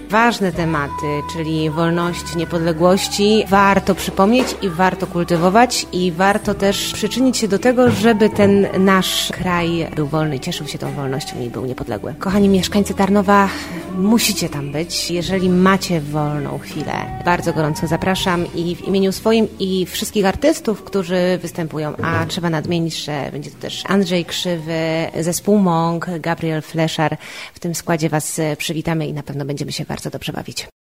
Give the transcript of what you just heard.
ważne tematy, czyli wolności, niepodległości, warto przypomnieć i warto kultywować i warto też przyczynić się do tego, żeby ten nasz kraj był wolny i cieszył się tą wolnością i był niepodległy. Kochani mieszkańcy Tarnowa, musicie tam być. Jeżeli macie wolną chwilę, bardzo gorąco zapraszam i w imieniu swoim i wszystkich artystów, którzy występują, a trzeba nadmienić, że będzie to też Andrzej Krzywy, zespół Monk, Gabriel Fleszar. W tym składzie Was przywitamy i na pewno będziemy się bardzo dobrze bawić.